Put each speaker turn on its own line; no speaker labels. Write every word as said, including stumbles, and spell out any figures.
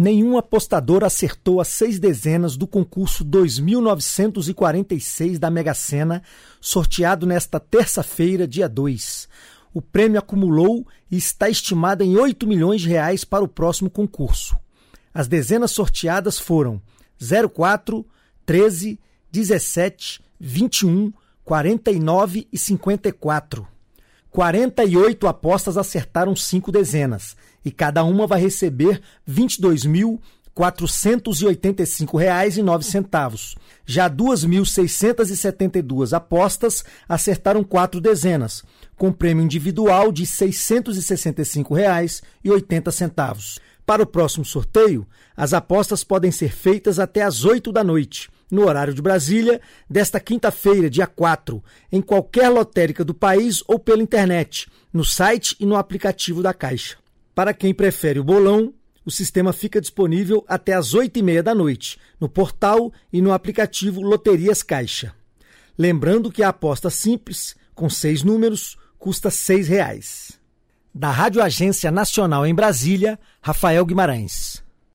Nenhum apostador acertou as seis dezenas do concurso dois mil novecentos e quarenta e seis da Mega Sena, sorteado nesta terça-feira, dia dois. O prêmio acumulou e está estimado em oito milhões de reais para o próximo concurso. As dezenas sorteadas foram zero quatro, treze, dezessete, vinte e um, quarenta e nove e cinquenta e quatro. quarenta e oito apostas acertaram cinco dezenas e cada uma vai receber vinte e dois mil, quatrocentos e oitenta e cinco reais e nove centavos. Já duas mil seiscentas e setenta e duas apostas acertaram quatro dezenas, com prêmio individual de seiscentos e sessenta e cinco reais e oitenta centavos. Para o próximo sorteio, as apostas podem ser feitas até às oito da noite, no horário de Brasília, desta quinta-feira, dia quatro, em qualquer lotérica do país ou pela internet, no site e no aplicativo da Caixa. Para quem prefere o bolão, o sistema fica disponível até às oito e meia da noite, no portal e no aplicativo Loterias Caixa. Lembrando que a aposta simples, com seis números, custa seis reais. Da Rádio Agência Nacional em Brasília, Rafael Guimarães.